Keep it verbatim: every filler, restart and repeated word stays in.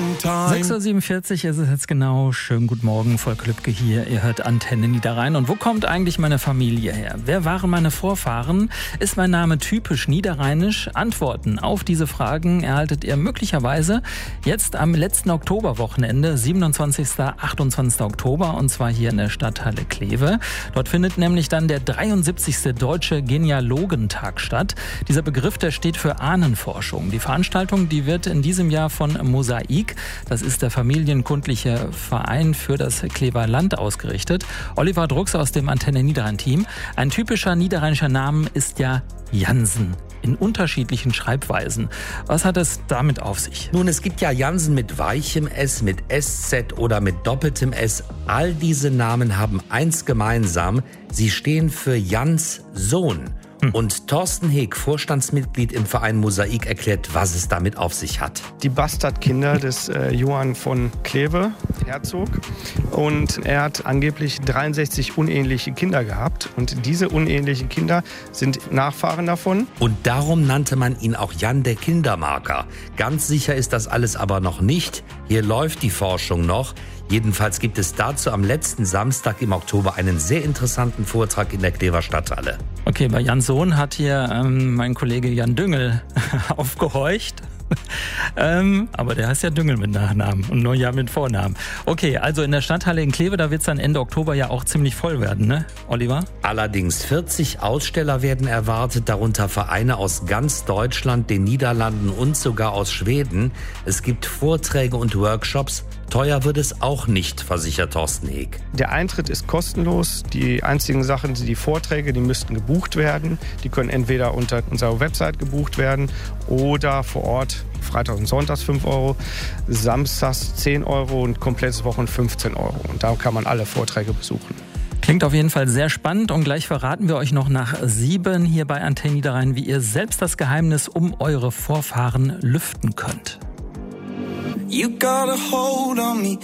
long time. sechs Uhr siebenundvierzig ist es jetzt genau. Schönen guten Morgen, Volker Lübcke hier. Ihr hört Antenne Niederrhein. Und wo kommt eigentlich meine Familie her? Wer waren meine Vorfahren? Ist mein Name typisch niederrheinisch? Antworten auf diese Fragen erhaltet ihr möglicherweise jetzt am letzten Oktoberwochenende, siebenundzwanzigsten achtundzwanzigsten Oktober, und zwar hier in der Stadthalle Kleve. Dort findet nämlich dann der dreiundsiebzigste Deutsche Genealogentag statt. Dieser Begriff, der steht für Ahnenforschung. Die Veranstaltung, die wird in diesem Jahr von Mosaik, das ist der familienkundliche Verein für das Klever Land, ausgerichtet. Oliver Drucks aus dem Antenne Niederrhein-Team. Ein typischer niederrheinischer Name ist ja Jansen. In unterschiedlichen Schreibweisen. Was hat es damit auf sich? Nun, es gibt ja Jansen mit weichem S, mit S Z oder mit doppeltem S. All diese Namen haben eins gemeinsam. Sie stehen für Jans Sohn. Hm. Und Thorsten Heek, Vorstandsmitglied im Verein Mosaik, erklärt, was es damit auf sich hat. Die Bastardkinder des äh, Johann von Kleve, Herzog. Und er hat angeblich dreiundsechzig uneheliche Kinder gehabt. Und diese unehelichen Kinder sind Nachfahren davon. Und darum nannte man ihn auch Jan der Kindermarker. Ganz sicher ist das alles aber noch nicht. Hier läuft die Forschung noch. Jedenfalls gibt es dazu am letzten Samstag im Oktober einen sehr interessanten Vortrag in der Klever Stadthalle. Okay, bei Jans Sohn hat hier ähm, mein Kollege Jan Düngel aufgehorcht. ähm, aber der heißt ja Düngel mit Nachnamen und nur Jan mit Vornamen. Okay, also in der Stadthalle in Kleve, da wird es dann Ende Oktober ja auch ziemlich voll werden, ne, Oliver? Allerdings vierzig Aussteller werden erwartet, darunter Vereine aus ganz Deutschland, den Niederlanden und sogar aus Schweden. Es gibt Vorträge und Workshops. Teuer wird es auch nicht, versichert Thorsten Heek. Der Eintritt ist kostenlos. Die einzigen Sachen sind die Vorträge, die müssten gebucht werden. Die können entweder unter unserer Website gebucht werden oder vor Ort Freitag und Sonntags fünf Euro, Samstags zehn Euro und komplettes Wochen fünfzehn Euro. Und da kann man alle Vorträge besuchen. Klingt auf jeden Fall sehr spannend, und gleich verraten wir euch noch nach sieben hier bei Antenne Niederrhein, wie ihr selbst das Geheimnis um eure Vorfahren lüften könnt. You got a hold on me.